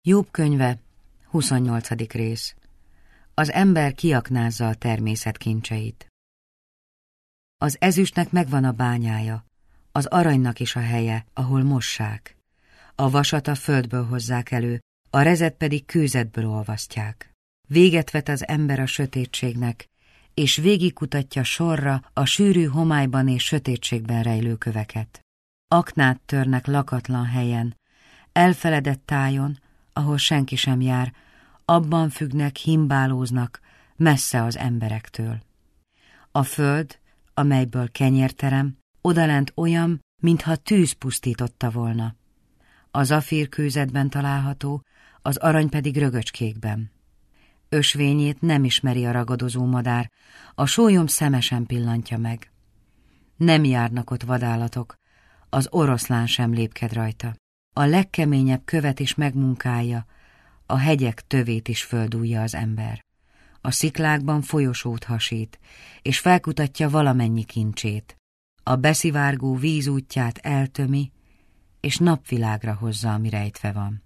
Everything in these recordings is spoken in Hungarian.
Jobb könyve, 28. rész. Az ember kiaknázza a természet kincseit. Az ezüstnek megvan a bányája, az aranynak is a helye, ahol mossák. A vasat a földből hozzák elő, a rezet pedig kőzetből olvasztják. Véget vet az ember a sötétségnek, és végigkutatja sorra a sűrű homályban és sötétségben rejlő köveket. Aknát törnek lakatlan helyen, elfeledett tájon, ahol senki sem jár, abban függnek, himbálóznak, messze az emberektől. A föld, amelyből kenyér terem, odalent olyan, mintha tűz pusztította volna. A zafír kőzetben található, az arany pedig rögöcskékben. Ösvényét nem ismeri a ragadozó madár, a sólyom szemesen pillantja meg. Nem járnak ott vadállatok, az oroszlán sem lépked rajta. A legkeményebb követ is megmunkálja, a hegyek tövét is földújja az ember. A sziklákban folyosót hasít, és felkutatja valamennyi kincsét. A beszivárgó víz útját eltömi, és napvilágra hozza, ami rejtve van.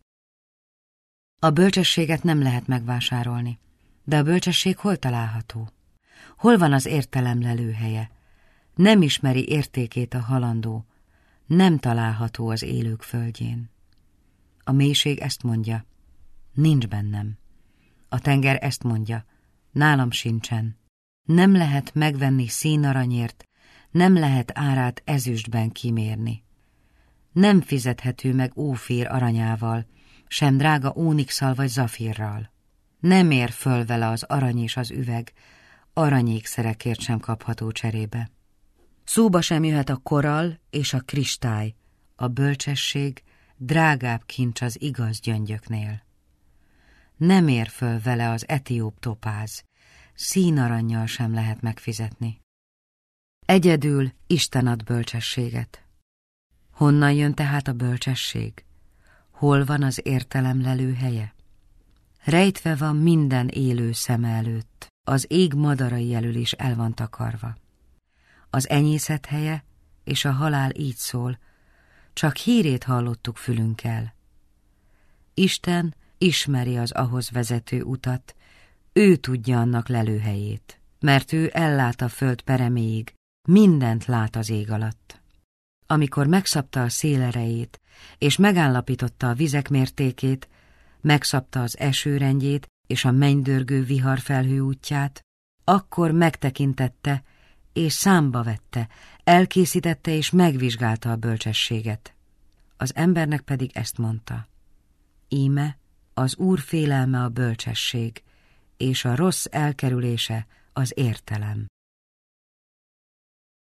A bölcsességet nem lehet megvásárolni, de a bölcsesség hol található? Hol van az értelem lelőhelye? Nem ismeri értékét a halandó, nem található az élők földjén. A mélység ezt mondja, nincs bennem. A tenger ezt mondja, nálam sincsen. Nem lehet megvenni színaranyért, nem lehet árát ezüstben kimérni. Nem fizethető meg ófér aranyával, sem drága ónixal vagy zafírral. Nem ér föl vele az arany és az üveg, aranyékszerekért sem kapható cserébe. Szóba sem jöhet a korall és a kristály, a bölcsesség drágább kincs az igaz gyöngyöknél. Nem ér föl vele az etióp topáz, színarannyal sem lehet megfizetni. Egyedül Isten ad bölcsességet. Honnan jön tehát a bölcsesség? Hol van az értelem lelőhelye? Rejtve van minden élő szeme előtt, az ég madarai elől is el van takarva. Az enyészet helye és a halál így szól, csak hírét hallottuk fülünkkel. Isten ismeri az ahhoz vezető utat, ő tudja annak lelőhelyét, mert ő ellát a föld pereméig, mindent lát az ég alatt. Amikor megszabta a szél erejét, és megállapította a vizek mértékét, megszabta az esőrendjét és a mennydörgő viharfelhő útját, akkor megtekintette, és számba vette, elkészítette és megvizsgálta a bölcsességet. Az embernek pedig ezt mondta: íme, az Úr félelme a bölcsesség, és a rossz elkerülése az értelem.